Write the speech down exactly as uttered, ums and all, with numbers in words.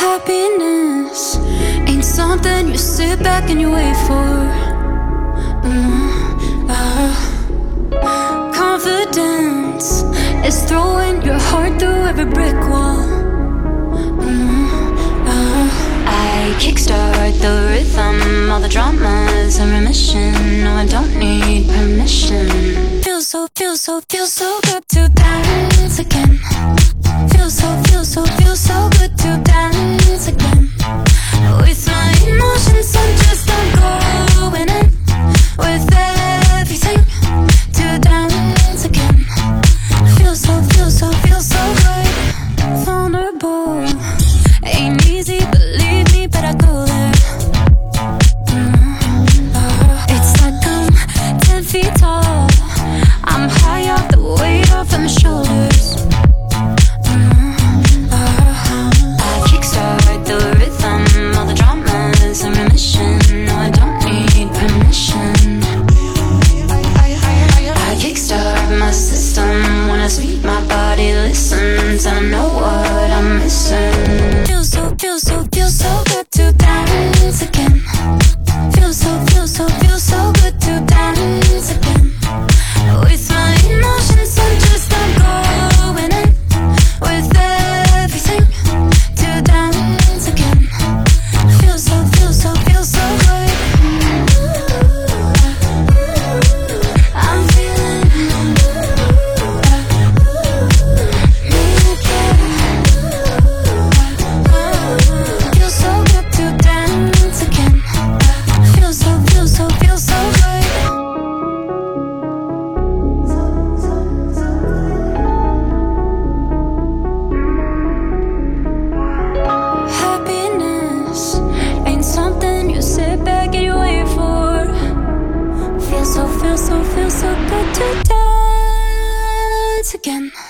Happiness ain't something you sit back and you wait for. Mm, uh, Confidence is throwing your heart through every brick wall. Mm, uh, I kickstart the rhythm, all the dramas in remission. No, I don't need permission. Feels so, feels so, feels so good to dance again. Feels so, feels so, feels so good to dance again. With my emotions, I'm just not going in. With everything to dance again. Feels so, feels so, feels so good. Vulnerable ain't easy, believe me, but I go there. Mm, uh, It's like I'm ten feet tall. I'm high off the weight off of my shoulders. And I know what I'm missing. Feels so, feels so, feels so good to dance again. Feels so, feels so, feels so good to dance again. With my emotions, I'm just not going in. With everything to dance again. Feels so, feels so, feels so good. I'm feeling. So, feel so, feel so good to dance again.